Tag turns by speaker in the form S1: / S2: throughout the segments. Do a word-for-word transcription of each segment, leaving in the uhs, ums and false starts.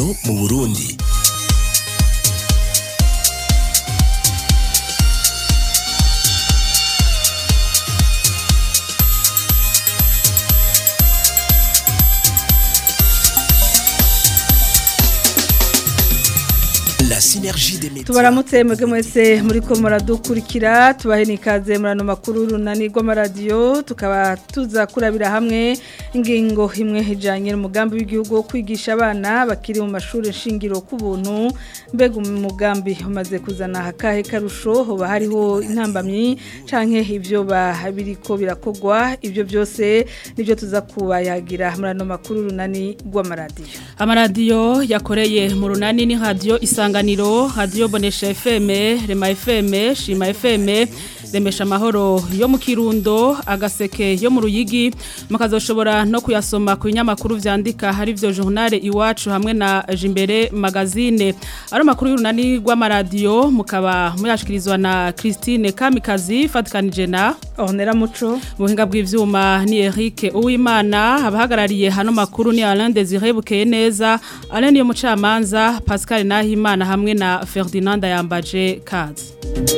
S1: mu Burundi.
S2: Tubaramutse mwege mwese muriko muradukurikira tubahe nikaze murano makuru runani rw'amaradiyo tukaba tuza kurabira hamwe ingingo imwe ijanye n'umugambi w'igihugu wo kwigisha abana bakiri mu mashuri shingiro ku buntu mbega umugambi umaze kuzana hakahe karusho hoba hariho intambamyi canke ivyo biriko birakogwa ivyo byose nivyo tuza kubayagira murano makuru runani rw'amaradiyo.
S3: Amaradiyo yakoreye mu runani ni radio Isanganiro, radio Bonesha F M, Rema F M, Shima F M, Remesha Mahoro yo mu Kirundo, Agaseke yo mu Ruyigi, mukazoshobora no kuyasoma ku binyamakuru vyandika hari vyo journal Iwacu hamwe na Jimbere magazine. Ari makuru y'urunani rw'amaradiyo mukaba muyashikirizwa na Christine Kamikazi fatikanije na
S2: Ornera Muco,
S3: buhinga bw'ivyuma ni Eric Uwimana, abahagarariye hano makuru ni Alain Désiré Bukeneza, Alain yo mucamanza, Pascal Nahimana hamwe na Ferdinand Yambaje Kazi.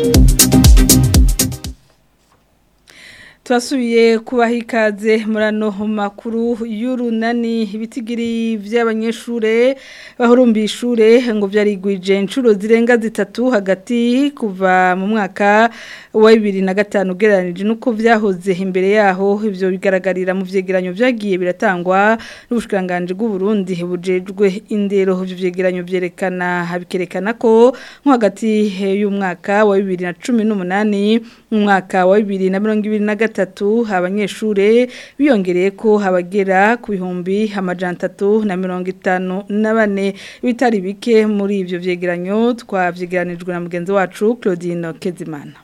S2: Twasubiye kubaha ikaze murano makuru y'urunani ibitigiri vy'abanyeshure bahurumbiye ishure ngo vyarigwije incuro zirenga zitatu hagati kuva mu mwaka wa bibiri na gatanu ugereranije nuko vyahoze imbere yaho ivyo bigaragarira mu vyegeranyo vyagiye biratangwa n'ubushikanganje bw'u Burundi bujejwe indero ivyo vyegeranyo vyerekana habikerekana ko nko hagati y'umwaka wa bibiri na cumi n'umunani umwaka wa bibiri na mirongo ibiri na gatatu abanyeshure biyongereye ko habagera ku bihumbi amajana atatu na mirongo itanu na bane bitari bike muri ivyo vyegeranyo twavyegeranijwe na mugenzi wacu Claudine Kezimana.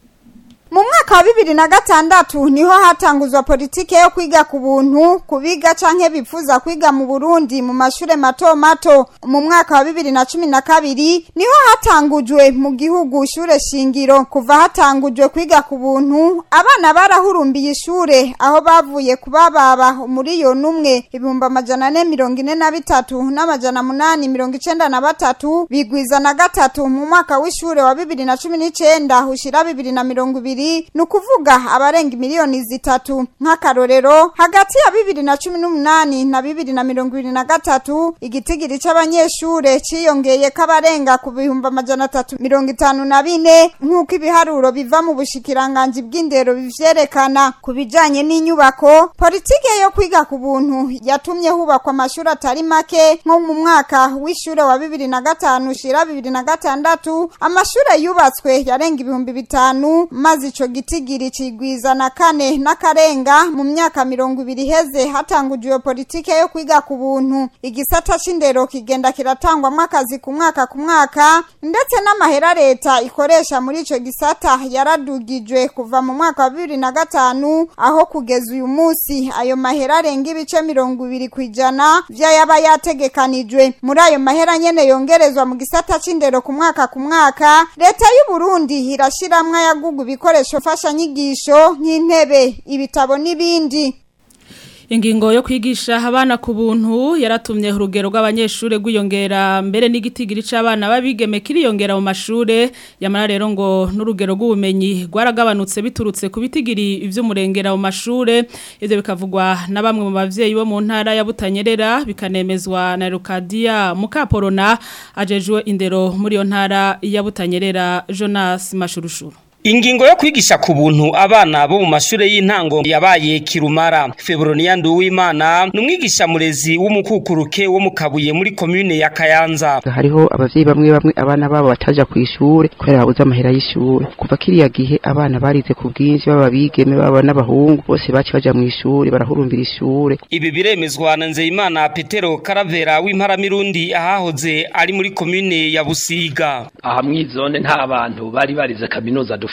S4: Mu mwaka wa bibiri na gatandatu niho hatanguzwa politike yo kwiga ku buntu kubiga canke bipfuza kwiga mu Burundi mu mashure mato mato. Mu mwaka wa bibiri na cumi na kabiri niho hatangujwe mu gihugu shure shingiro. Kuva hatangujwe kwiga ku buntu abana barahurumbiye ishure aho bavuye kubababa muri yo numwe ibihumbi amajana ane mirongo ine na bitatu n'amajana munani mirongo icenda na batatu bigwiza na gatatu mu mwaka w'ishure wa bibiri na cumi n'icenda ushira bibiri na mirongo ibiri nukuvuga abarenga miliyoni zitatu. Nk'akarorero hagati ya bibiri na cumi n'umunani na bibiri na mirongo ibiri na gatatu igitigiri c'abanyeshure ciyongeye kabarenga ku bihumbi amajana atatu mirongo itanu na bine nk'uko ibiharuro biva mu bushikiranganje bw'indero bivyerekana. Kubijanye n'inyubako politike yo kwiga ku buntu yatumye hubakwa amashuri atari make nko mu mwaka w'ishure wa bibiri na gatanu ushira bibiri na gatandatu amashure yubatswe yarenga ibihumbi bitanu maze ico gitigiri cigwiza na kane n'akarenga mu myaka mirongo ibiri heze hatangujwe politike yo kwiga ku buntu. Igisata c'indero kigenda kiratangwa mwakazi ku mwaka ku mwaka ndetse n'amahera leta ikoresha muri ico gisata yaradugijwe kuva mu mwaka wa bibiri na gatanu aho kugeza uyu musi ayo mahera arenga ibice mirongo ibiri kwijana vyayaba yategekanijwe. Muri ayo mahera nyene yongerezwa mu gisata c'indero ku mwaka ku mwaka leta y'u Burundi irashiramwe yagugu bikoresho fasha nyigisho nk'intebe ibitabo n'ibindi.
S3: Ingingo yo kwigisha abana ku buntu yaratumye urugero rw'abanyeshure gwiyongera mbere n'igitigiri c'abana babigeme kiriyongera mu mashure yamara rero ngo n'urugero rw'ubumenyi rwaragabanutse biturutse ku bitigiri ivy'umurengera mu mashure. Ivyo bikavugwa na bamwe mu bavyeyi bo mu ntara ya Butanyerera bikanemezwa na Rukadia Mukaporona ajejwe indero muri yo ntara ya Butanyerera. Jonas Mashurushuru.
S5: Ingingo yo kwigisha ku buntu abana bo mu mashure y'intango yabaye kirumara. Febroniya Nduwimana numwigisha murezi w'umukukuruke wo mu Kabuye muri commune ya Kayanza.
S6: Hariho abavyeyi bamwe bamwe abana babo bataja ku ishure kubera babuze amahera y'ishure. Kuva kiriya gihe abana barize ku bwinshi baba bigeme baba n'abahungu bose baci baja mu ishure barahurumbira ishure.
S5: Ibi biremezwa na Nzeyimana Petero Karavera w'impara mirundi ahahoze ari muri commune ya Busiga.
S7: Aha mwizone nta abantu bari barize kaminuza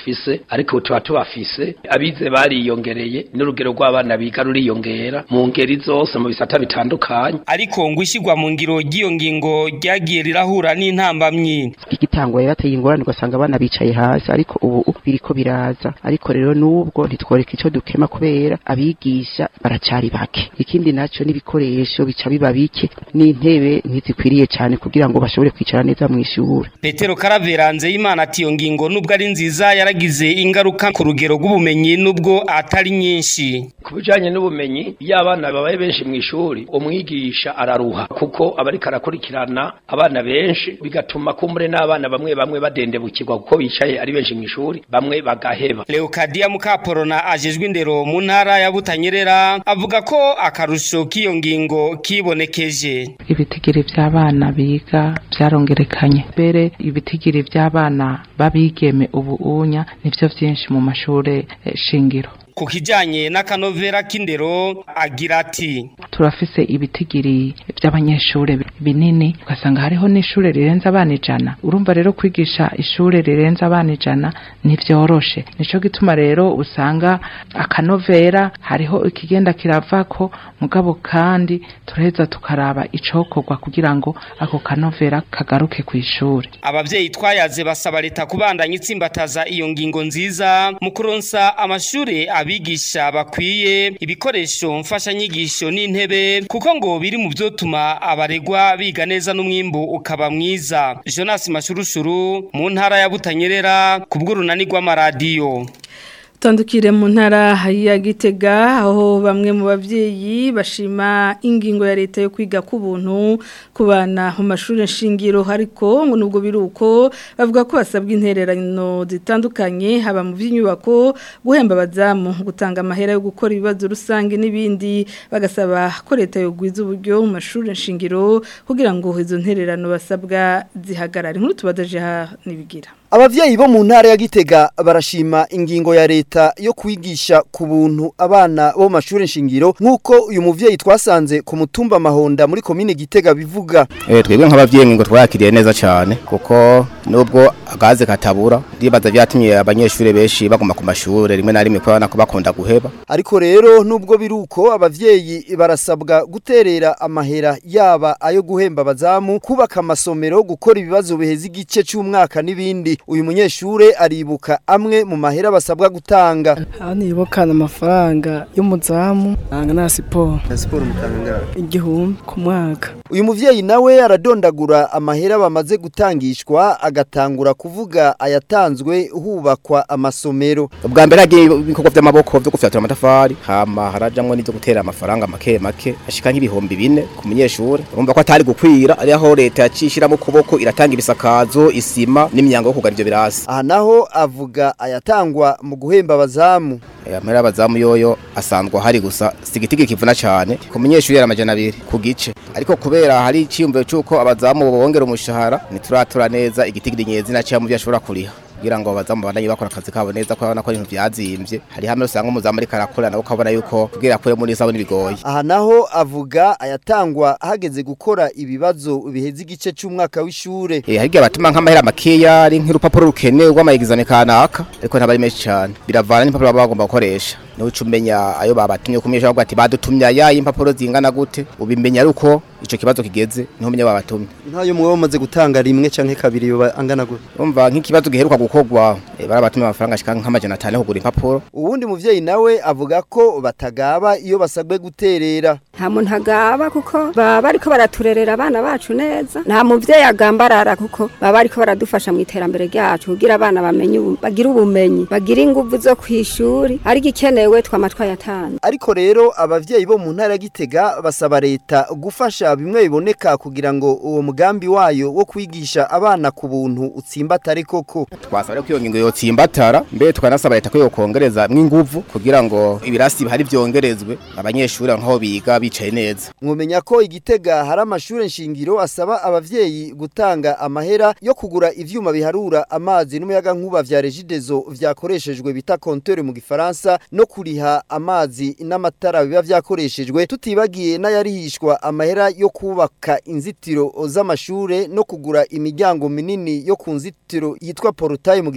S1: dufise ariko tuba tubafise abize bariyongereye n'urugero rw'abana biga ruriyongera mu ngeri zose mu bisata bitandukanye
S5: ariko ngo ishigwa mu ngiro ry'iyo ngingo ryagiye rirahura n'intambamyi
S6: igitangwa yarateye ingorane ugasanga abana bicaye hasi ariko ubu biriko biraza ariko rero nubwo ntitworeka ico dukema kubera abigisha baracari bake ikindi naco n'ibikoresho bica biba bike n'intebe ntizikwiriye cyane kugira ngo bashobore kwicara neza mu ishuri.
S5: Petero Karaveranze Imana ati iyo ngingo nubwo ari nziza yaragize ingaruka ku rugero rw'ubumenyi nubwo atari nyinshi.
S1: Kubijanye n'ubumenyi y'abana babaye benshi mu ishuri umwigisha araruha kuko abari karakurikirana abana benshi bigatuma kumure n'abana bamwe bamwe badendebukirwa kuko bicaye ari benshi mu ishuri bamwe bagaheba.
S5: Leocadia Mukaporona ajejwe indero mu ntara ya Butanyerera avuga ko akarusho k'iyo ngingo kibonekeje.
S7: Ibitigiri by'abana biga byarongerekanye mbere ibitigiri by'abana babigeme ubu unya nivyo vyinshi mu mashure eh, shingiro.
S5: Ku kijanye n'akanovera k'indero agira ati
S7: turafise ibitigiri by'abanyeshure binini ugasanga hariho n'ishure rirenza abana ijana urumva rero kwigisha ishure rirenza abana ijana ntivyoroshe nico gituma rero usanga akanovera hariho ikigenda kiravako mugabo kandi turaheza tukaraba icokorwa kugira ngo ako kanovera kagaruke ku ishure.
S5: Abavyeyi twayaze basaba leta kubandanya itsimbataza iyo ngingo nziza mu kuronsa amashure abigisha bakwiye ibikoresho mfasha nyigisho n'intebe kuko ngo biri mu vyotuma abaregwa biga neza n'umwimbu ukaba mwiza. Jonas Mashurushuru mu ntara ya Butanyerera kubw'urunani rw'amaradiyo.
S2: Tandukire mu ntara ya Gitega aho bamwe mu bavyeyi bashima ingingo ya leta yo kwiga ku buntu ku bana mu mashuri nshingiro ariko ngo nubwo biruko bavuga ko basabwa intererano zitandukanye haba mu by'inyubako guhemba abazamu gutanga amahera yo gukora ibibazo rusange n'ibindi bagasaba ko leta yo gwiza uburyo mu mashuri nshingiro kugira ngo izo ntererano basabwa zihagarare nkuru tubadaje ha nibigira.
S8: Abavyeyi bo mu ntara ya Gitega barashima ingingo ya leta yo kwigisha ku buntu abana bo mashuri nshingiro nkuko uyu muvyeyi twasanze ku mutumba Mahonda muri komine Gitega bivuga.
S9: Eh twebwe nk'abavyeyi ngo twakiriye neza cyane kuko nubwo agaze katabura ndibaza byatumye abanyeshuri benshi baguma ku mashure rimwe na rimwe kubana ko bakunda guheba.
S8: Ariko rero nubwo biruko abavyeyi barasabwa guterera amahera yaba ayo guhemba abazamu kubaka amasomero gukora ibibazo biheza igice cy'umwaka n'ibindi. Uyu munyeshure aribuka amwe mu mahera basabwa gutanga.
S10: Hani ibokana amafaranga y'umuzamu anga na siporo.
S8: Na siporo mutanga
S10: igihumbi ku mwaka.
S8: Uyu muvyeyi nawe aradondagura amahera bamaze gutangishwa agatangura kuvuga ayatanzwe hubakwa amasomero.
S9: Ubwa mbere agiye ibikorwa by'amaboko byo gufyatura amatafari hama harajamwe n'ibyo gutera amafaranga make make ashika nk'ibihumbi bine ku munyeshure. Urumva ko atari gukwira ari aho leta yacishira mu kuboko iratanga ibisakazo isima n'imyango yo kugarira ibyo birasi.
S8: Aha naho avuga ayatangwa mu guhemba abazamu.
S9: Amahera abazamu yoyo asanzwe hari gusa sigitigi kivuna cyane ku munyeshure yaramajana abiri ku gice ariko kubera hari iciyumviro cyuko abazamu bongera umushahara nituratura neza igitigiri nyezi na cyamuvye ashobora kuriha kugira ngo abazamu bandanye bakora akazi kabo neza ko abana ko ibintu byazimvye hari hamwe usanga umuzamu ari karakora nawe ukabona yuko kugira kure muri sabo nibigoye.
S8: Aha naho avuga ayatangwa hageze gukora ibibazo biheza igice cy'umwaka w'ishure.
S9: Eh hari abatuma nk'amahera makeya ari nk'urupapuro rukenewe rw'amayegizame kanaka ariko ntabari menshi cyane biravana n'impapuro bagomba gukoresha. Niwe cumenya ayo babatumye kumyesha bavuga ati badutumya yayi impapuro zingana gute ubimenya ruko ico kibazo kigeze niho menya babatumye.
S8: Ntayo mwe bamaze gutanga rimwe canke kabiri angana gute.
S9: Umva nk'ikibazo giheruka gukogwa e, barabatumye amafaranga ashika nk'amajana atanu kugura impapuro.
S8: Ubundi muvyeyi nawe avuga ko batagaba iyo basabwe guterera.
S11: Nta muntu agaba kuko baba bariko baraturerera abana bacu neza. Nta muvyeyi agambarara kuko baba bariko baradufasha mu iterambere ryacu kugira abana bamenye bagira ubumenyi bagira inguvu zo kwishuri ari gikenewe twamatwa yatanu.
S8: Ariko rero abavyeyi bo mu ntara Gitega basaba leta gufasha bimwe biboneka kugira ngo uwo mugambi wayo wo kwigisha abana ku buntu utsimbatare koko.
S9: Twasaba ko iyo ngingo yo tsimbatara mbe twanasaba leta ko yo kongereza mw'inguvu kugira ngo ibirasi bihari byongerezwe abanyeshuri nkaho biga bicaye neza.
S8: Mwomenya ko Igitega hari amashure nshingiro asaba abavyeyi gutanga amahera yo kugura ivyuma biharura amazi n'umuyaga nkuba vya Regideso vyakoreshejwe bita compteur mu Gifaransa no kuriha amazi n'amatara biba vyakoreshejwe tutibagiye n'ayarihishwa amahera yo kubaka inzitiro z'amashure no kugura imiryango minini yo ku nzitiro yitwa portail mu Gifaransa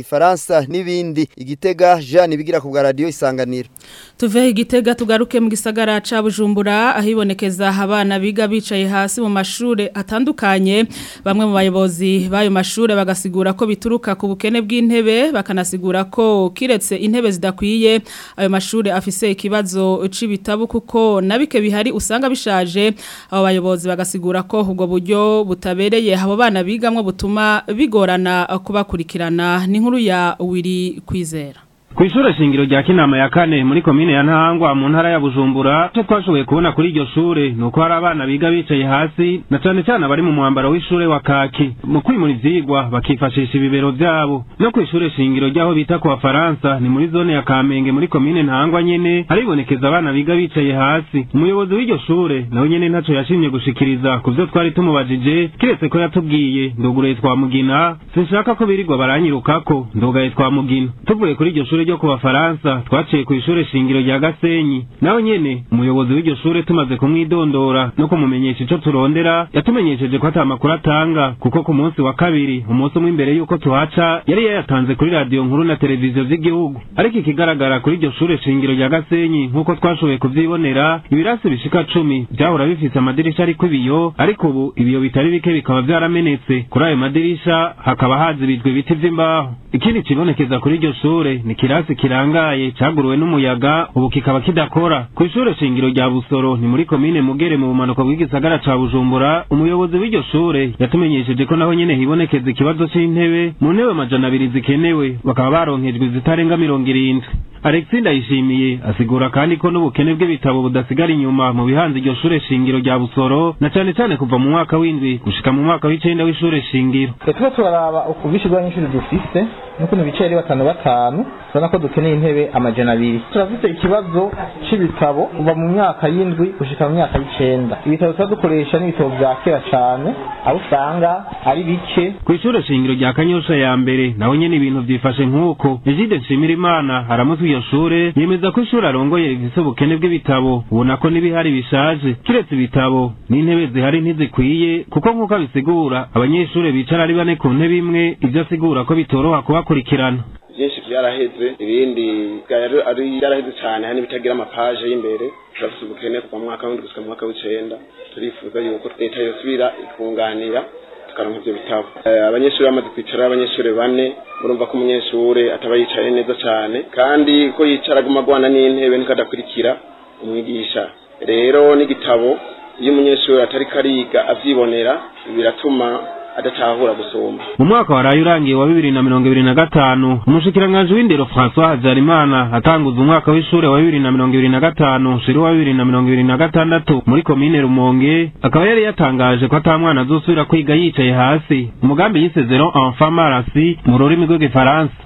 S8: igifaransa n'ibindi. Igitega Jean bigira ku bwa radio Isanganiro.
S3: Tuve igitega tugaruke mu gisagara ca Bujumbura ahibonekeza abana biga bicaye hasi mu mashure atandukanye. Bamwe mu bayobozi bayo mashure bagasigura ko bituruka ku bukene bw'intebe, bakanasigura ko kiretse intebe zidakwiye ayo mashure afise ikibazo c'ibitabu kuko nabike bihari usanga bishaje. Abo bayobozi bagasigura ko ubwo buryo butabereye abo bana bigamwe butuma bigorana kubakurikirana. Ni nkuru ya Wiri Kwizera.
S12: Kw'ishure shingiro rya Kinama ya kane muri komine ya Ntahangwa mu ntara ya Bujumbura cyo twashoboye kubona kuri iryo shure nuko hari abana biga bicaye hasi na cyane cyane bari mu mwambaro w'ishure wa kaki mu kwimura ivyigwa bakifashisha ibibero byabo. No kw'ishure shingiro ryaho bita ku Faransa ni muri zone ya Kamenge muri komine Ntahangwa nyene haribonekeza abana biga bicaye hasi. Umuyobozi w'iryo shure nawe nyene ntaco yashimye gushikiriza kuvyo twari tumubajije kiretse ko yatubwiye ndogure twa mugina sinshaka ko birirwa baranyirukako ndogaye twa mugina. Tuvuye kuri iryo shure ryo ku Faransa twaciye ku ishure shingiro rya Gasenyi naho nyene umuyobozi w'iryo shure tumaze kumwidondora no kumumenyesha ico turondera yatumenyesheje ko atamakuru atanga kuko ku munsi wa kabiri umunsi umwe imbere yuko tuhaca yari yayatanze kuri radio nkuru na televiziyo z'igihugu. Ariko ikigaragara kuri iryo shure shingiro rya Gasenyi nkuko twashoboye kuvyibonera ibirasi bishika cumi byahora bifise amadirisha ariko ibiyo ariko ubu ibiyo bitari bike bikaba vyaramenetse kuri ayo madirisha hakaba hazibijwe ibiti vy'imbaho. Ikindi kibonekeza kuri iryo shure ni kirasi kirangaye caguruwe n'umuyaga ubu kikaba kidakora. Ku ishure shingiro rya Busoro ni muri komine Mugere mu bumanuko bw'igisagara ca Bujumbura umuyobozi w'iryo shure yatumenyesheje ko naho nyene hibonekeza ikibazo c'intebe mu ntebe amajana abiri zikenewe bakaba baronkejwe zitarenga mirongo irindwi. Alexis Ndayishimiye asigura kandi ko n'ubukene bw'ibitabo budasigara inyuma mu bihanze iryo shure shingiro rya Busoro na cyane cyane kuva mu mwaka w'indwi gushika mu mwaka w'icenda w'ishure shingiro.
S13: Etwa turaraba ukubishirwa n'abanyeshuri dufise nuko bicaye batanu batanu urabona ko dukeneye intebe amajana abiri. Turafite ikibazo c'ibitabo kuva mu myaka y'indwi gushika mu myaka y'icenda. Ibitabo twadukoresha n'ibitabo vya kera cyane aho usanga ari bike.
S12: Ku ishure shingiro rya Kanyosha ya mbere naho nyene ibintu vyifashe nk'uko Egide Nshimirimana aramutse iyo shure yemeza ko ishure arongoye rifise ubukene bw'ibitabo ubona ko n'ibihari bishaje kiretse ibitabo n'intebe zihari ntizikwiye kuko nk'uko bisigura abanyeshure bicara ari bane ku ntebe imwe ivyo asigura ko bitoroha kubakurikirana.
S14: Byinshi byaraheze ibindi ari byaraheze cyane hani bitagira amapaje y'imbere turafite ubukene kuva mu mwaka w'indwi gushika mu mwaka w'icenda turifuza yuko leta yosubira ikunganira tukaronka ivyo bitabo. Abanyeshure bamaze kwicara abanyeshure bane murumva ko umunyeshure ataba yicaye neza cyane kandi ko yicara gumagwana n'intebe niko adakurikira umwigisha. Rero n'igitabo iyo umunyeshure atari kariga avyibonera biratuma adatahura gusoma.
S12: Mu mwaka waraye urangiye wa bibiri na mirongo ibiri na gatanu umushikiranganje w'indero François Hazarimana atanguza umwaka w'ishure wa bibiri na mirongo ibiri na gatanu shiri wa bibiri na mirongo ibiri na gatandatu muri komine Rumonge akaba yari yatangaje ko atamwana azosubira kwiga yicaye hasi umugambi yisezero enfant marasi mu rurimi rw'igifaransa.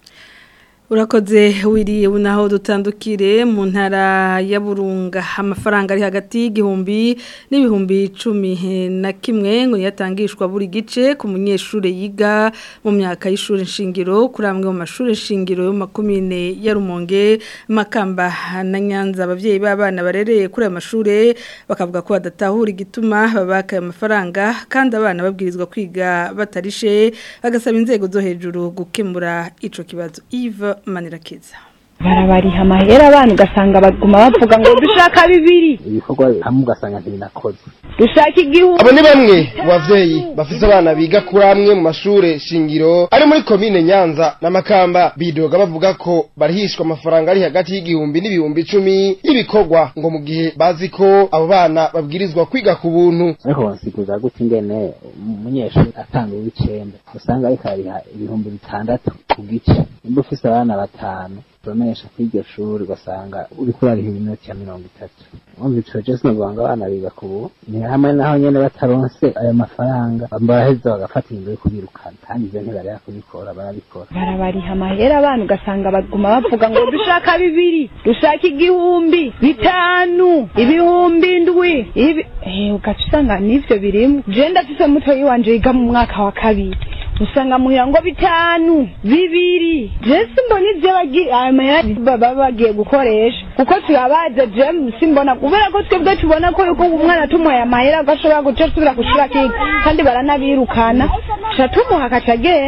S2: Urakoze wiriye unaho dutandukire mu ntara ya Burunga amafaranga ari hagati y'igihumbi n'ibihumbi cumi na kimwe ngo yatangishwa buri gice ku munyeshure yiga mu myaka y'ishure nshingiro kuri amwe mu mashure nshingiro yo makomine ya Rumonge Makamba na Nyanza. Abavyeyi b'abana barereye kuri ayo mashure bakavuga ko badatahura igituma babaka ayo mafaranga kandi abana babwirizwa kwiga batarishe bagasaba inzego zo hejuru gukemura ico kibazo. Yves Manirakiza
S15: barabariha amahera abantu ugasanga baguma bavuga ngo dushaka bibiri
S16: ibikorwa hamwe ugasanga ntibinakoze
S15: dushaka igihugu.
S17: Abo ni bamwe bavyeyi bafise abana biga kuri amwe mu mashure shingiro ari muri komine Nyanza na Makamba bidoga bavuga ko barihishwa amafaranga ari hagati y'igihumbi n'ibihumbi icumi y'ibikorwa ngo mu gihe bazi ko abo bana babwirizwa kwiga ku buntu.
S16: Ariko basikuza gute ingene umunyeshuri atanga w'icenda usanga ariko ariha ibihumbi bitandatu ku gice nimba ufise abana batanu bamenyesha kw'iryo shuri ugasanga uriko urariha iminota ya mirongo itatu. Umva ico Jesse n'abanga abana biga kubu ni hamwe naho nyene bataronse ayo mafaranga baraheza bagafata ingo yo kubirukana kandi ivyo ntibari kubikora barabikora
S15: barabariha amahera abantu ugasanga baguma bavuga ngo dushaka bibiri dushaka igihumbi bitanu ibihumbi indwi ibi eh ugasanga n'ivyo birimo je ndafise mutoyi wanje yiga mu mwaka wa kabiri usanga muhira ngo bitanu bibiri Jesse mbona ivyo bagi amahera baba bagiye gukoresha kuko tuyabaje je simbona kubera ko twebwe tubona ko yuko umwana tumuye amahera gashobora guca subira gushira kiki kandi baranabirukana cha tumuha kacagenda.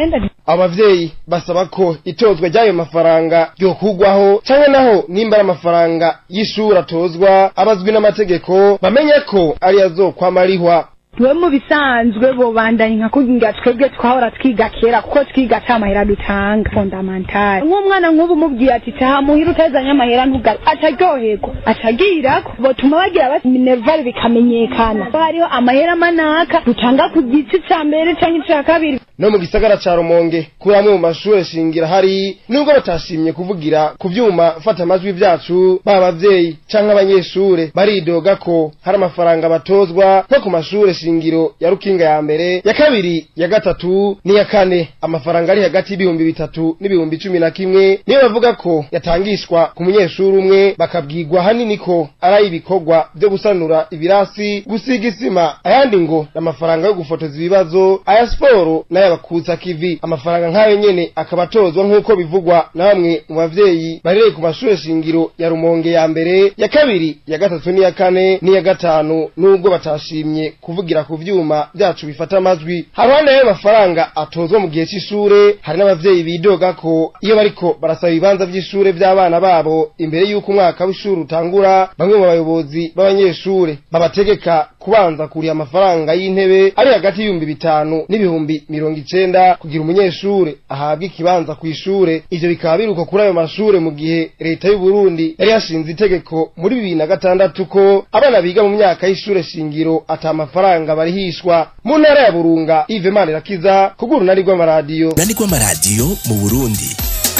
S17: abavyeyi basaba ko itozwa ry'ayo mafaranga ryokugwaho canke naho nimba amafaranga y'ishuri atozwa abazwi n'amategeko bamenye ko ari azokwamarihwa.
S15: Tuwe mu bisanzwe bo bandanye nka kugira twebwe twahora twiga kera kuko twiga tamahera dutanga fundamental. Nk'umwana nk'ubu mubwiye ati taha muhira utazanya amahera ntugaru ataryoherwa atagira ko botuma bagira bati minerval bikamenyekana. Hariho amahera manaka dutanga ku gice ca mbere canke ca kabiri.
S17: No mu gisagara ca Rumonge kuri amwe mu mashure shingira hari nubwo batashimye kuvugira ku vyuma fata amajwi vyacu babavyeyi canke abanyeshure baridoga ko hari amafaranga batozwa nko ku mashure shingiro ya Rukinga ya mbere ya kabiri ya gatatu ni ya kane amafaranga ari hagati y'ibihumbi bitatu n'ibihumbi cumi na kimwe niyo bavuga ko yatangishwa ku munyeshuri umwe bakabwirwa hanini ko ari ibikorwa byo gusanura ibirasi gusiga isima ayandi ngo amafaranga yo gufotoza ibibazo aya sport na y'abakutsa kivi amafaranga nk'ayo nyene akabatozwa nk'uko bivugwa na bamwe mu bavyeyi barereye ku mashure shingiro ya Rumonge ya mbere ya kabiri ya gatatu ni ya kane ni ya gatanu nubwo batashimye kuvugira ku vyuma byacu bifata amajwi harwana y'ayo mafaranga atozwa mu gihe c'ishure hari n'abavyeyi bidoga ko iyo bariko barasaba ibibanza vy'ishure vy'abana babo imbere y'uko umwaka w'ishure utangura bamwe mu bayobozi b'abanyeshure babategeka kubanza kuriya amafaranga y'intebe ari hagati y'ibihumbi bitanu n'ibihumbi mirongo icenda kugira umunyeshure ahabwe ikibanza kw'ishure. Ivyo bikaba biruko kuri ayo mashure mu gihe leta y'u Burundi yari yashinze itegeko muri bibiri na gatandatu ko abana biga mu myaka y'ishure shingiro ata amafaranga barihishwa. Mu ntara ya Burunga Yves Manirakiza kuguru nari gwa maradiyo
S18: nari gwa maradiyo mu Burundi.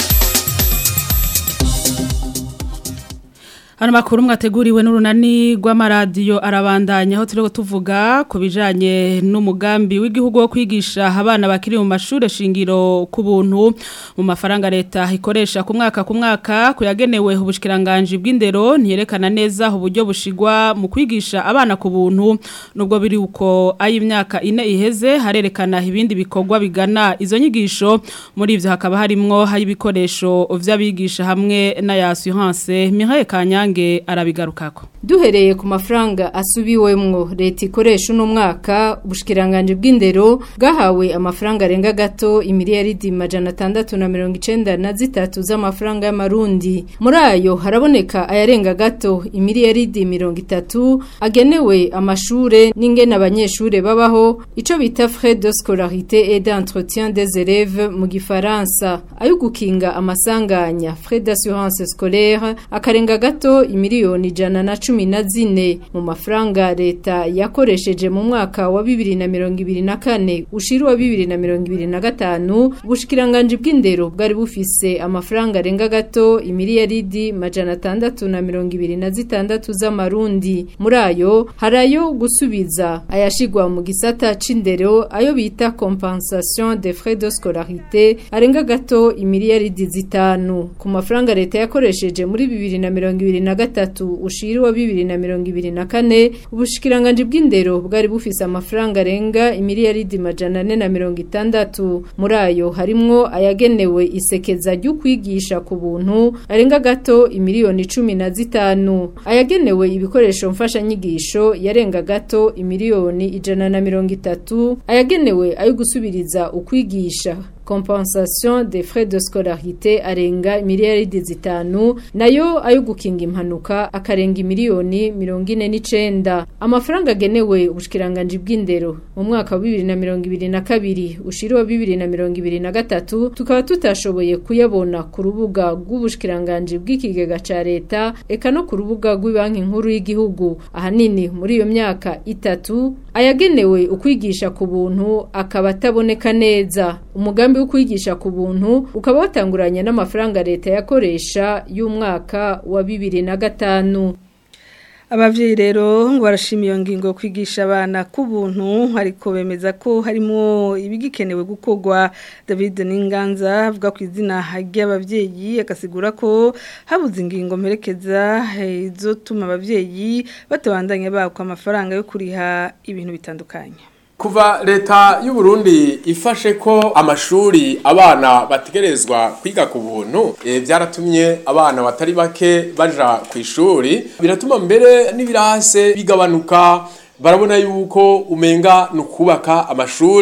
S3: Hano makuru mwateguriwe n'urunani rw'amaradiyo arabandanya aho turiko tuvuga ku bijanye n'umugambi w'igihugu wo kwigisha abana bakiri mu mashure shingiro ku buntu mu mafaranga leta ikoresha ku mwaka ku mwaka kuyagenewe ubushikiranganje bw'indero ntiyerekana neza uburyo bushigwa mu kwigisha abana ku buntu nubwo biri uko ayi imyaka ine iheze harerekana ibindi bikorwa bigana izo nyigisho muri ivyo hakaba harimwo hari ibikoresho vy'abigisha hamwe na ya assurance Mireille Kanya nge arabigarukako.
S19: Duhereye ku mafaranga asubiwemwo leta ikoresha uno mwaka ubushikiranganje bw'indero bwahawe amafaranga arenga gato imiliyaridi majana atandatu na mirongo icenda na zitatu z'amafaranga y'amarundi. Muri ayo haraboneka ayarenga gato imiliyaridi mirongo itatu agenewe amashure n'ingene abanyeshure babaho ico bita frais de scolarité et d'entretien des élèves mu gifaransa. Ayo gukinga amasanganya frais d'assurance scolaire akarenga gato imiliyoni jana na cumi na zine mu mafaranga leta yakoresheje mu mwaka wa bibiri na mirongo ibiri na kane ushira wa bibiri na mirongo ibiri na gatanu ubushikiranganje bw'indero bwari bufise amafaranga arenga gato imiliyaridi majana atandatu na mirongo ibiri na zitandatu z'amarundi. Muri ayo harayo gusubiza ayashigwa mu gisata c'indero ayo bita compensation des frais de scolarité arenga gato imiliyaridi zitanu ku mafaranga leta yakoresheje muri bibiri na mirongo ibiri na gatatu ushiri wa bibiri na mirongo ibiri na kane ubushikiranganje bw'indero bwari bufise amafaranga arenga imiliyaridi majana ane na mirongo itandatu. Muri ayo harimwo ayagenewe isekeza ryo kwigisha ku buntu arenga gato imiliyoni cumi na zitanu, ayagenewe ibikoresho mfasha nyigisho yarenga gato imiliyoni ijana na mirongo itatu, ayagenewe ayo gusubiriza ukwigisha compensation des frais de scolarité arenga miliyaridi zitanu, nayo ayo gukinga impanuka akarenga miliyoni mirongo ine n'icenda. Amafaranga agenewe ubushikiranganje bw'indero mu mwaka wa bibiri na mirongo ibiri na kabiri ushira wa bibiri na mirongo ibiri na gatatu tukaba tutashoboye kuyabona ku rubuga rw'ubushikiranganje bw'ikigega ca leta eka no ku rubuga rw'ibanki nkuru y'igihugu. Ahanini muri iyo myaka itatu ayagenewe ukwigisha ku buntu akaba ataboneka neza. Umugambi wo kwigisha ku buntu ukaba watanguranye n'amafaranga leta yakoresha y'umwaka wa bibiri na gatanu.
S2: Abavyeyi rero ngo barashimiye iyo ngingo kwigisha abana ku buntu ariko bemeza ko harimo ibigikenewe gukorwa. David Ninganza avuga ku izina ry'abavyeyi akasigura ko habuze ingingo mperekeza izotuma abavyeyi batabandanya bakwa amafaranga yo kuriha ibintu bitandukanye.
S20: Kuva leta y'u Burundi ifashe ko amashuri abana bategerezwa kwiga ku buntu e, byaratumye abana batari bake baja ku ishuri, biratuma mbere n'ibirase bigabanuka. Barabona yuko umenga nukubaka amashuri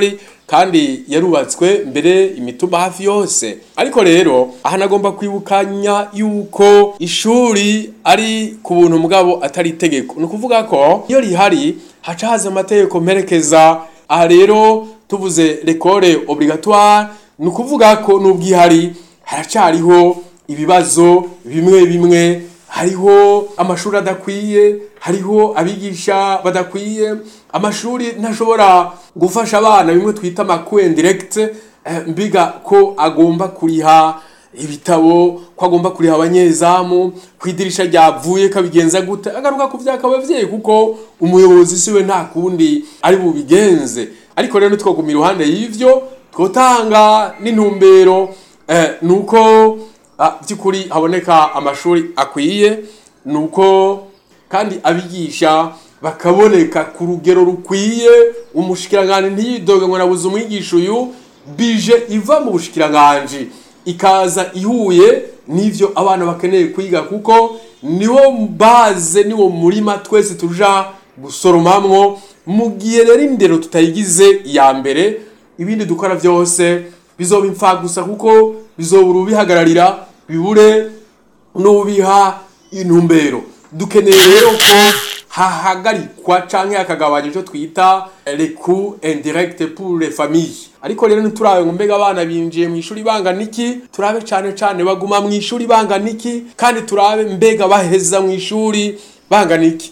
S20: kandi yarubatswe mbere imitumba hafi yose. Ariko rero aha nagomba kwibukanya yuko ishuri ari ku buntu mugabo atari itegeko. Ni ukuvuga ko iyo rihari haca haza amategeko mperekeza. Aha rero tuvuze l'école obligatoire, ni ukuvuga ko n'ubwihari haracariho ibibazo bimwe bimwe, hariho amashuri adakwiye, hariho abigisha badakwiye, amashuri ntashobora gufasha abana bimwe twita amaku indirect, eh, mbiga ko agomba kuriha ibitabo, ko agomba kuriha abanyezamu, kwidirisha ryavuye kabigenza gute, agaruka ku vyaka abavyeyi kuko umuyobozi siwe nta kundi ari bubigenze. Ariko rero twoguma iruhande y'ivyo twotanga n'intumbero, eh, nuko by'ukuri haboneka amashuri akwiye, nuko kandi abigisha bakaboneka ku rugero rukwiye. Umushikiranganje ntiyidoge ngo nabuze umwigisha uyu, bije iva mu bushikiranganje ikaza ihuye n'ivyo abana bakeneye kwiga, kuko niwo baze niwo murima twese tuja gusoromamwo. Mu gihe rero indero tutayigize iya mbere, ibindi dukora byose bizoba impfa gusa, kuko bizobura ubihagararira bibure n'ubiha intumbero. Dukeneye rero ko hahagarikwa canke hakagabanya icyo twita les coûts indirects pour les familles. Ariko rero ntiturabe ngo mbega abana binjiye mu ishuri bangana iki, turabe cane cane baguma mu ishuri bangana iki, kandi turabe mbega baheza mu ishuri bangana iki.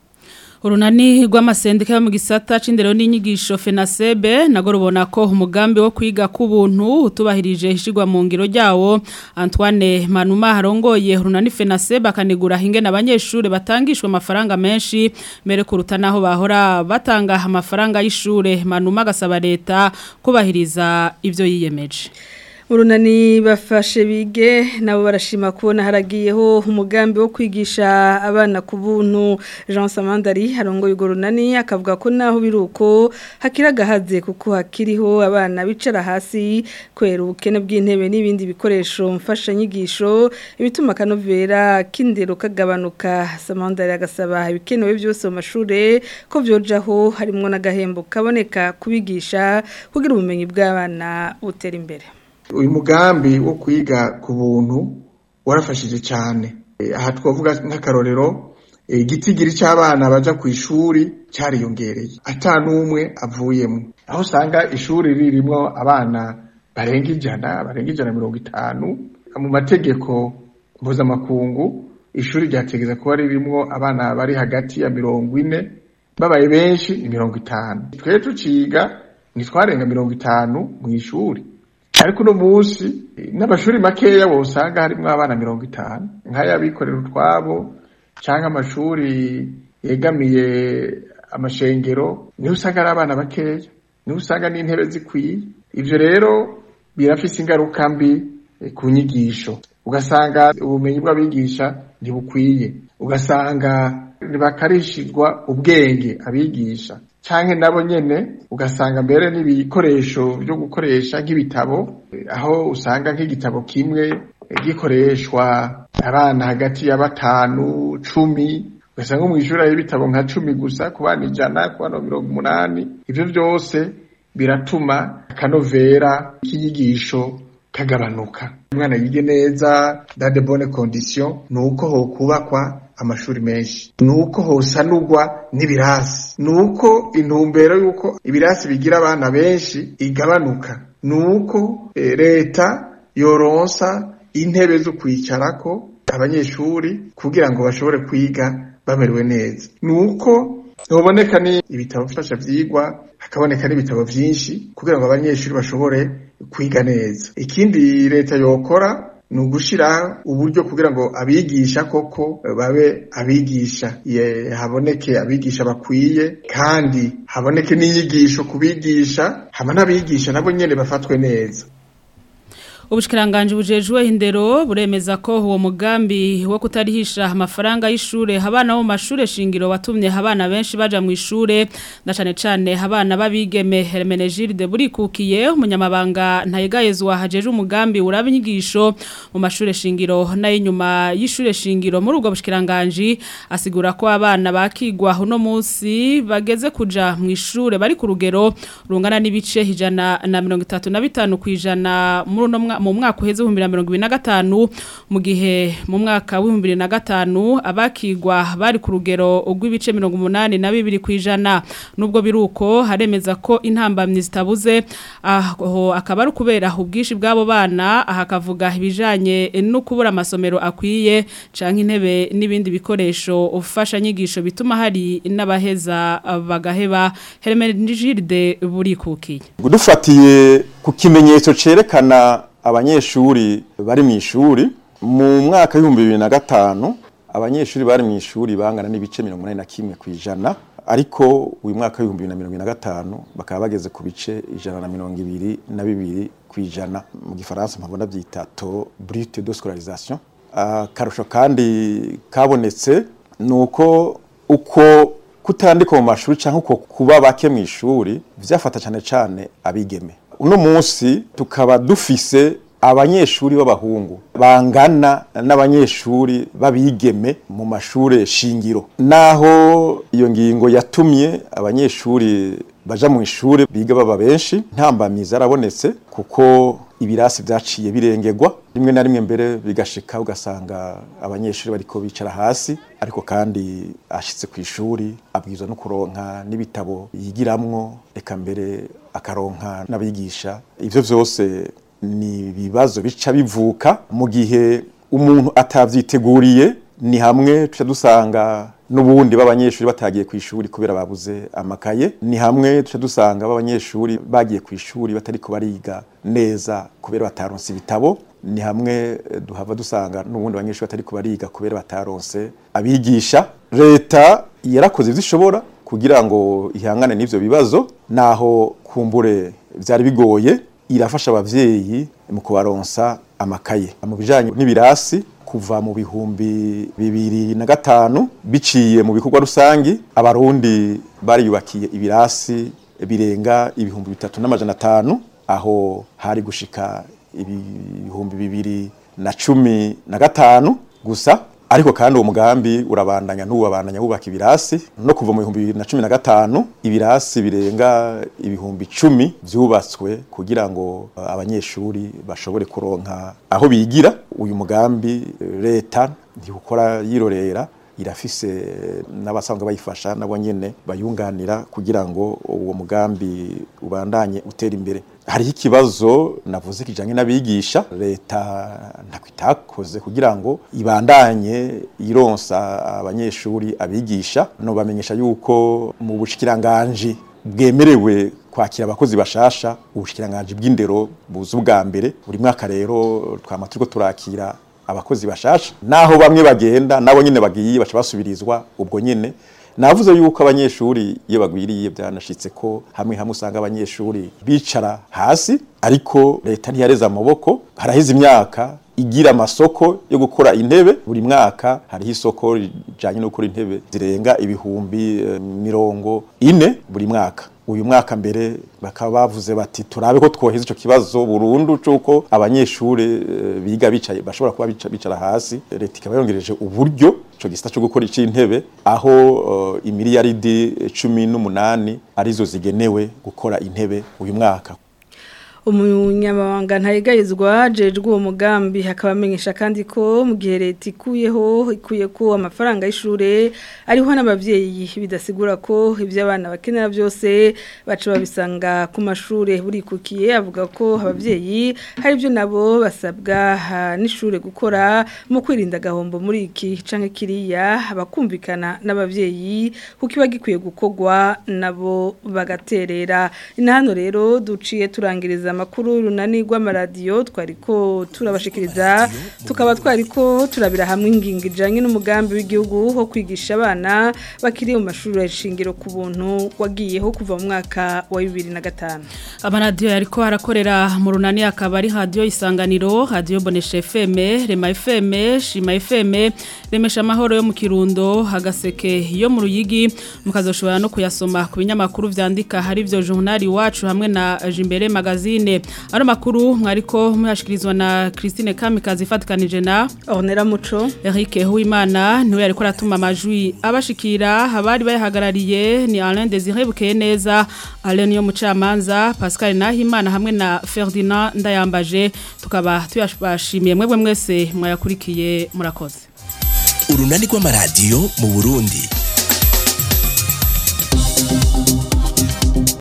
S3: Urunani rw'amasendika mu gisata c'indero n'inyigisho FENASEB nago rubona ko umugambi wo kwiga ku buntu utubahirije ishigwa mu ngiro ryawo. Antoine Manuma harongoye urunani FENASEB akanegura ingene abanyeshure batangishwa amafaranga menshi mbere kuruta naho bahora batanga amafaranga y'ishure. Manuma gasaba leta kubahiriza ivyo yiyemeje.
S2: Urunani bafashe bige nabo barashima kubona haragiyeho umugambi wo kwigisha abana ku buntu. Jean Samandari harongoye urunani akavuga ko naho biruko hakiragahaze kuko hakiriho abana bicara hasi kwera ubukene bw'intebe n'ibindi bikoresho mfasha nyigisho ibituma kanovera kindero kagabanuka. Samandari agasaba ibikenewe byose mu mashure ko byojaho harimo n'agahembo kaboneka kubigisha kugira ubumenyi bw'abana butera imbere.
S21: Uyu mugambi wo kwiga ku buntu warafashije cyane. Aha twavuga nk'akarorero igitigiri cy'abana baja ku ishuri cyariyongereye atanumwe avuyemo, aho usanga ishuri ririmo abana barenga ijana barenga ijana mirongo itanu. Mu mategeko mpuzamakungu ishuri ryategeza kuba ririmo abana bari hagati ya mirongo ine, babaye benshi ni mirongo itanu. Twe tuciga ntitwarenga mirongo itanu mu ishuri, ariko no munsi n'abashuri makeya bo usanga harimo abana mirongo itanu nk'aya bikorera utwabo cyangwa amashuri yegamiye amashengero, niho usanga ari abana bakeya, niho usanga n'intebe zikwiye. Ivyo rero birafise ingaruka mbi ku nyigisho, ugasanga ubumenyi bw'abigisha ntibukwiye, ugasanga ntibakarishizwa ubwenge abigisha, canke nabo nyene ugasanga mbere n'ibikoresho byo gukoresha nk'ibitabo, aho usanga nk'igitabo kimwe gikoreshwa abana hagati ya batanu cumi, ugasanga mu ishuri ari ibitabo nka cumi gusa ku bana ijana ku bana mirongo umunani. Ivyo byose biratuma akanovera k'inyigisho kagabanuka. Umwana yige neza dans de bonnes conditions, nuko ho kubakwa amashuri menshi, nuko hosanurwa n'ibirasi, nuko intumbero yuko ibirasi bigira abana benshi igabanuka, nuko e, leta yoronsa intebe zo kwicarako abanyeshuri kugira ngo bashobore kwiga bamerewe neza, nuko hoboneka ni ibitabo bifasha vyigwa, hakaboneka n'ibitabo vyinshi kugira ngo abanyeshuri bashobore kwiga neza. Ikindi leta yokora ni ugushira uburyo kugira ngo abigisha koko babe abigisha, haboneke abigisha bakwiye kandi haboneke n'inyigisho kubigisha, hama n'abigisha nabo nyene bafatwe neza.
S3: Ubushikiranganje bujejwe indero buremeza ko uwo mugambi wo kutarihisha amafaranga y'ishure abana bo mashure shingiro watumye abana benshi baja mu ishure ndacane cane abana babigeme Hermenegilde burikukiye umunyamabanga ntayegayezwa hajeje umugambi uraba inyigisho mu mashure shingiro nayo nyuma y'ishure shingiro muri ubwo bushikiranganje asigura ko abana bakigwa uno munsi bageze kuja mu ishure bari ku rugero rungana n'ibice ijana na mirongo itatu na bitanu kwijana muri no mu mwaka uheze w'ibihumbi bibiri na mirongo ibiri na gatanu mu gihe mu mwaka w'ibihumbi bibiri na gatanu abakigwa bari ku rugero rw'ibice mirongo umunani na bibiri kwijana nubwo biruko haremeza ko intambamyi zitabuze aho akaba ari kubera ubwishi bw'abo bana aha kavuga ibijanye no kubura amasomero akwiye canke intebe n'ibindi bikoresho ufasha nyigisho bituma hari n'abaheza bagaheba Hermenegilde burikukiye
S4: dufatiye ku kimenyetso cerekana abanyeshuri bari mu ishuri mu mwaka w'ibihumbi bibiri na gatanu abanyeshuri bari mu ishuri bangana n'ibice mirongo inani na kimwe kwijana ariko uyu mwaka w'ibihumbi bibiri na mirongo ine na gatanu bakaba bageze ku bice ijana na mirongo ibiri na bibiri kwijana mu gifaransa mpabona byita taux brut de scolarisation. Akarusho kandi kabonetse nuko uko kutandika mu mashuri cyangwa uko kuba bake mu ishuri vyafata cyane cyane abigeme. Uno munsi tukaba dufise abanyeshuri b'abahungu bangana n'abanyeshuri babigeme mu mashure shingiro naho iyo ngingo yatumye abanyeshuri baja mu ishure biga baba benshi ntambamiza arabonetse kuko ibirasi byaciye birengegwa rimwe na rimwe mbere bigashika ugasanga abanyeshuri bariko bicara hasi ariko kandi ashitse ku ishuri abwizwa no kuronka n'ibitabo yigiramwo eka mbere akaronka n'abigisha ivyo vyose ni bibazo bica bivuka mu gihe umuntu atavyiteguriye ni hamwe tuca dusanga nubundi b'abanyeshuri batagiye ku ishuri kubera babuze amakaye ni hamwe tuca dusanga b'abanyeshuri bagiye ku ishuri batariko bariga neza kubera bataronse ibitabo ni hamwe duhava dusanga nubundi abanyeshuri batariko bariga kubera bataronse abigisha leta yarakoze izishobora kugira ngo ihangane n'ivyo bibazo naho kumbure vyari bigoye irafasha abavyeyi mu kubaronsa amakaye mu bijanye n'ibirasi kuva mu bihumbi bibiri na gatanu biciye mu bikorwa rusangi abarundi bari yubakiye ibirasi birenga ibihumbi bitatu n'amajana atanu aho hari gushika ibihumbi bibiri na cumi na gatanu gusa ariko kandi uwo mugambi urabandanya n'ubabandanya bubaka ibirasi no kuva mu bihumbi bibiri na cumi na gatanu ibirasi birenga ibihumbi icumi vyubatswe kugira ngo uh, abanyeshuri bashobore kuronka aho bigira uyu mugambi leta ndikora yirorera irafise n'abasanzwe bayifasha nabo nyene bayunganira kugira ngo uwo mugambi ubandanye utera imbere hari ikibazo navuze kijanye n'abigisha leta ntakwitakoze kugira ngo ibandanye ironsa abanyeshuri abigisha no bamenyesha yuko mu bushikiranganje bwemerewe kwakira abakozi bashasha ubushikiranganje bw'indero buzu bwa mbere buri mwaka rero twama turiko turakira abakozi bashasha naho bamwe bagenda nabo nyene bagiye baca basubirizwa ubwo nyene navuze yuko abanyeshuri iyo bagwiriye byanashitse ko hamwe hamwe usanga abanyeshuri bicara hasi ariko leta ntiyareza amaboko haraheze imyaka igira amasoko yo gukora intebe buri mwaka hari isoko rijanye no gukora intebe zirenga ibihumbi uh, mirongo ine buri mwaka uyu mwaka mbere bakaba bavuze bati turabe ko twoheza ico kibazo burundu cuko abanyeshure uh, biga bicaye bashobora kuba bica, bicara hasi leta ikaba yongereje uburyo ico gisata cyo gukora ici intebe aho uh, imiliyaridi cumi n'umunani arizo zigenewe gukora intebe uyu mwaka
S2: umunyamabanga ntayegayizwa jejwe uwo mugambi hakabamenyesha kandi ko mu gihe leta ikuyeho ikuye ko amafaranga y'ishure ariho n'abavyeyi bidasigura ko ivyo abana bakenera byose baca babisanga ku mashure burikukiye avuga ko abavyeyi hari byo nabo basabwa n'ishure gukora mu kwirinda gahombo muri iki canke kiriya bakumvikana n'abavyeyi kuko iba gikwiye gukogwa nabo bagaterera ina hano rero duciye turangiriza makuru runani rw'amaradiyo twariko turabashikiriza tukaba twariko turabira hamwe ingingo ijanye n'umugambi w'igihugu ho kwigisha abana bakiri mu mashuri ya shingiro ku buntu wagiyeho kuva mu mwaka wa bibiri na gatanu.
S3: Amaradiyo yariko harakorera mu runani akaba ari radio Isanganiro, radio Bonesha F M, Rema F M, Shima F M, Remesha Amahoro yo mu Kirundo, Hagaseke yo mu Ruyigi, mukazoshobora no kuyasoma ku binyamakuru vyandika hari vyo journal wacu hamwe na Jimbere magazine. Ano makuru mwariko muyashikirizwa na Christine Kamikazi fatikanije na
S2: Ornera Muco,
S3: Eric Huimana niwe yariko aratuma amajwi abashikira habari bayahagarariye ni Alain Désiré Bukeneza, Alain yo mucamanza, Pascal Nahimana hamwe na Ferdinand Ndayambaje, tukaba tuyashimiye mwebwe mwese mwayakurikiye murakoze.
S18: Urunani rw'amaradiyo mu Burundi.